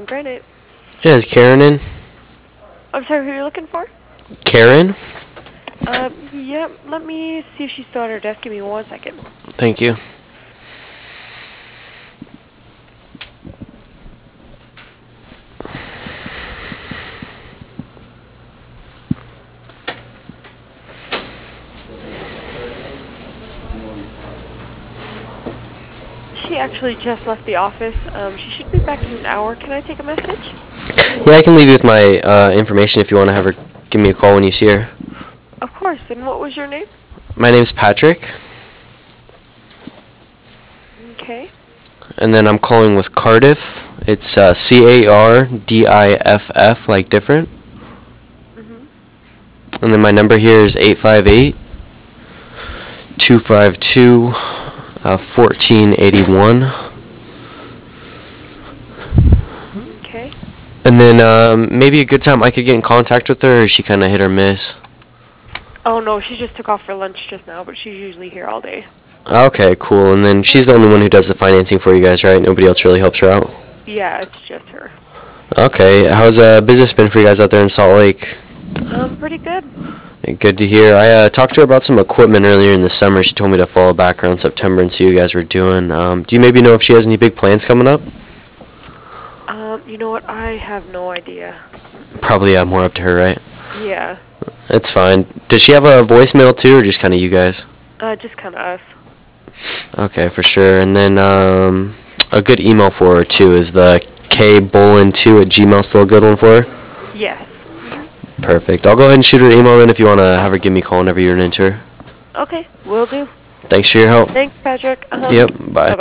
Granite. Yeah, is Karen in? I'm sorry, who are you looking for? Karen? Yep, let me see if she's still at her desk. Give me 1 second. Thank you. She actually just left the office. She should be back in an hour. Can I take a message? Yeah, I can leave you with my information if you want to have her give me a call when you see her. Of course. And what was your name? My name's Patrick, Okay. and then I'm calling with Cardiff. It's Cardiff, like different. Mhm. And then my number here is 858-252-1481. Okay. And then maybe a good time I could get in contact with her, or is she kind of hit or miss? Oh no, she just took off for lunch just now, but she's usually here all day. Okay, cool. And then she's the only one who does the financing for you guys, right? Nobody else really helps her out? Yeah, it's just her. Okay. How's business been for you guys out there in Salt Lake? Pretty good. Good to hear. I talked to her about some equipment earlier in the summer. She told me to follow back around September and see what you guys were doing. Do you maybe know if she has any big plans coming up? You know what? I have no idea. Probably more up to her, right? Yeah. That's fine. Does she have a voicemail too, or just kind of you guys? Just kind of us. Okay, for sure. And then a good email for her too is the kbolin2@gmail. Still a good one for her? Yes. Perfect. I'll go ahead and shoot her email then if you want to have her give me a call whenever you're into her. Okay, will do. Thanks for your help. Thanks, Patrick. Yep, bye.